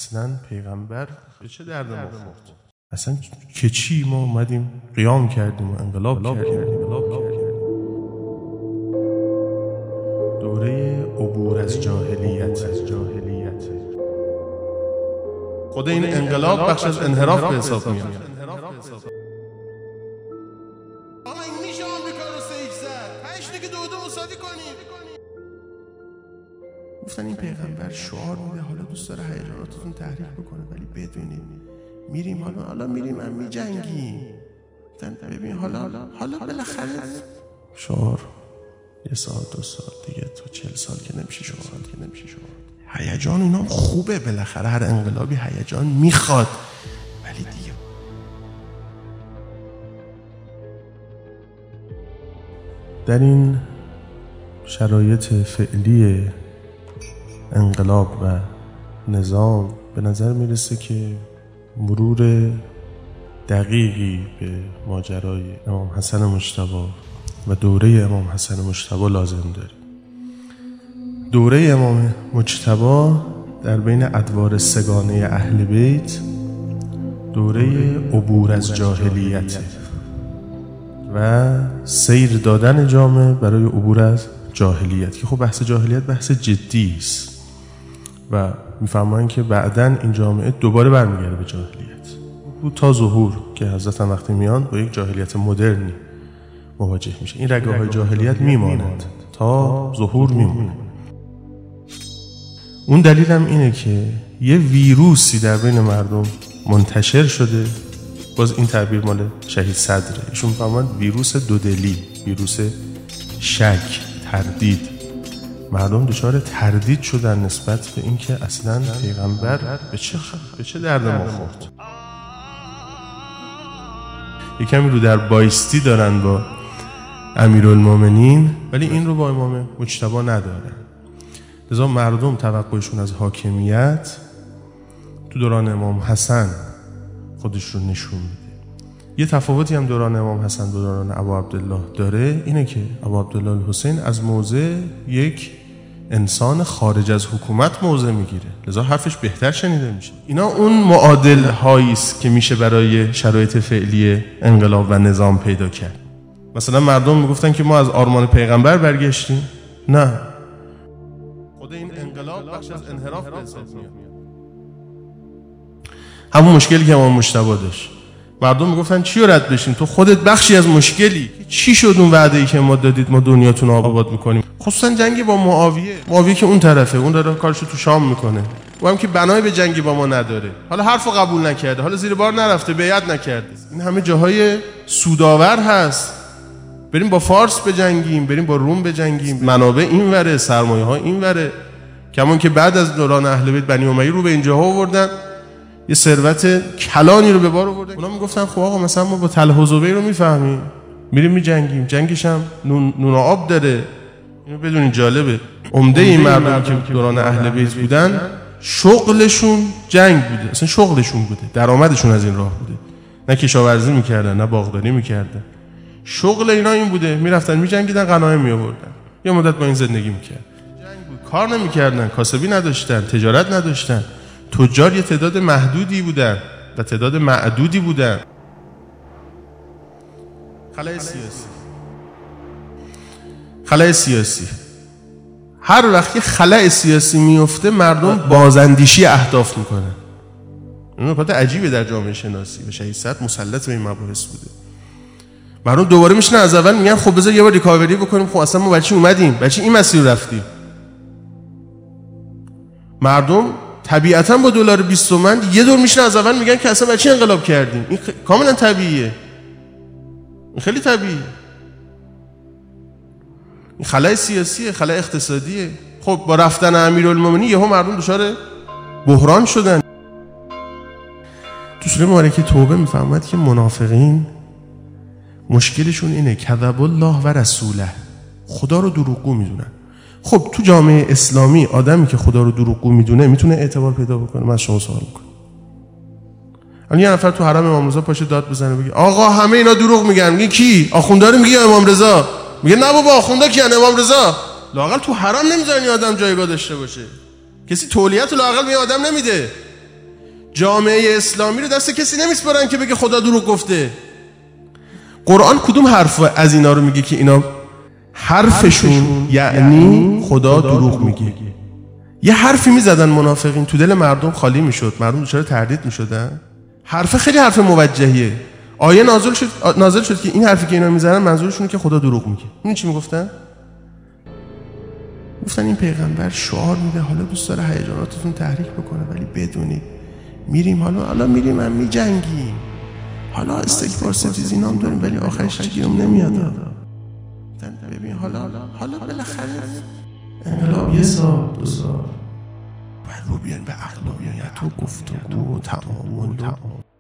اصلا پیغمبر به چه درد ما خورد؟ اصلا که چی ما اومدیم قیام کردیم و انقلاب کردیم. دوره عبور از جاهلیت. خود این انقلاب بخش از انحراف به حساب میاد. گفتن این پیغمبر شعار میده، حالا دوست داره هیجاناتتون تحریک بکنه، ولی بدونید میریم حالا میریم هم میجنگیم. ببین حالا بالاخره شعار 1 سال 2 سال دیگه تو 40 سال که نمیشه شعار. هیجان اینا خوبه، بالاخره هر انقلابی هیجان میخواد، ولی دیگه در این شرایط فعلی انقلاب و نظام به نظر میرسه که مرور دقیقی به ماجرای امام حسن مجتبی و دوره امام حسن مجتبی لازم داریم. دوره امام مجتبی در بین ادوار سگانه اهل بیت دوره عبور از جاهلیت و سیر دادن جامعه برای عبور از جاهلیت، که خب بحث جاهلیت بحث جدی است و میفهمن که بعدن این جامعه دوباره برمیگرده به جاهلیت تا ظهور، که حضرت هم وقتی میان با یک جاهلیت مدرنی مواجه میشه. این رگه های جاهلیت میماند تا ظهور میمونه. اون دلیل هم اینه که یه ویروسی در بین مردم منتشر شده، باز این تعبیر مال شهید صدره، ایشون میفهمن ویروس دودلی، ویروس شک، تردید. مردم دچار تردید شدن نسبت به این که اصلا پیغمبر به چه درد ما خورد. یکمی رو در بایستی دارن با امیرالمومنین، ولی این رو با امام مجتبی ندارن. لذا مردم توقعشون از حاکمیت تو دوران امام حسن خودش رو نشون میده. یه تفاوتی هم دوران امام حسن با دوران ابو عبدالله داره، اینه که ابو عبدالله الحسین از موضع یک انسان خارج از حکومت موضع میگیره، لذا حرفش بهتر شنیده میشه. اینا اون معادل هایی است که میشه برای شرایط فعلی انقلاب و نظام پیدا کرد. مثلا مردم میگفتن که ما از آرمان پیغمبر برگشتیم، نه، خود این انقلاب بخش از انحراف به حساب میاد. همون مشکلی که امام مجتبی داشت، مردم میگفتن چی رو رد بشیم، تو خودت بخشی از مشکلی. چی شد اون وعده‌ای که ما دادید ما دنیاتون رو آباد میکنیم؟ خصوصا جنگی با معاویه که اون طرفه، اون داره کارشو تو شام میکنه، و هم که بنای به جنگی با ما نداره، حالا حرفو قبول نکرده، حالا زیر بار نرفته، بیعت نکرده. این همه جاهای سودآور هست، بریم با فارس بجنگیم، بریم با روم بجنگیم، منابع اینوره، سرمایه ها اینوره. کمان که بعد از دوران اهل بیت بنی امیه رو به اینجاها آوردن، یه ثروت کلانی رو به بار آوردن. اونا میگفتن خب آقا مثلا ما با طلح و زبیر رو میفهمیم، میریم میجنگیم، جنگش هم نون آب داره. اینو بدونین جالبه، عمده این مردم که دوران اهل بیت بودن شغلشون جنگ بوده، اصلا شغلشون بوده، درآمدشون از این راه بوده. نه کشاورزی میکردن، نه باغداری میکردن، شغل اینا این بوده، میرفتن میجنگیدن، غنایم میآوردن، یه مدت با این زندگی میکرد. جنگ بود، کار نمیکردن، کاسبی نداشتن، تجارت نداشتن. تجار یه تعداد محدودی بودن و تعداد معدودی بودن. خلأ سیاسی هر وقت یه خلأ سیاسی میفته مردم بازاندیشی اهداف میکنن. این نکات عجیبه در جامعه شناسی و شهید صدر مسلط به این مباحث بوده. مردم دوباره میشن از اول میگن خب بذار یه بار ریکاوری بکنیم، خب اصلا ما برای چی اومدیم، برای چی این مسیر رفتیم. طبیعتاً با دلار 20 تومن یه دور میشن از اول میگن که اصلا برای چی انقلاب کردیم. این کاملا طبیعیه، این خیلی طبیعیه. این خلأ سیاسیه، خلأ اقتصادیه. خب با رفتن امیرالمومنین یهو مردم دچار بحران شدن. تو سوره مبارکه توبه میفهمد که منافقین مشکلشون اینه کذب الله و رسوله، خدا رو دروغگو میدونن. خب تو جامعه اسلامی آدمی که خدا رو دروغگو میدونه میتونه اعتبار پیدا بکنه؟ من از شما سوال میکنم. الان یه نفر تو حرم امام رضا پاشه داد بزنه بگه آقا همه اینا دروغ میگن، میگه کی؟ آخوندا رو میگه امام رضا؟ میگه نه بابا آخوندا کیان؟ امام رضا. لااقل تو حرم نمیذارن آدم جایگاه داشته باشه، کسی تولیت لااقل به آدم نمیده. جامعه اسلامی رو دست کسی نمیسپارن که بگه خدا دروغ گفته. قرآن کدوم حرف از اینا رو میگه که اینا حرفشون یعنی خدا دروغ میگه؟ یه حرفی میزدن منافقین تو دل مردم خالی میشد، مردم دچار تردید میشدن. حرف خیلی حرف موجهیه. آیه نازل شد که این حرفی که اینا میزنن منظورشونه که خدا دروغ میگه. این چی میگفتن؟ گفتن این پیغمبر شعار میده، حالا دوست داره هیجاناتتون تحریک بکنه، ولی بدونید میریم حالا میریم هم میجنگیم، حالا استکبار ستیزی نام داریم، ولی آخرش گیرم نمیاد. ببین حالا بالاخره انقلاب 1 سال 2 سال بعد رو بیان به اخلاقیات و گفتگو و تعامل.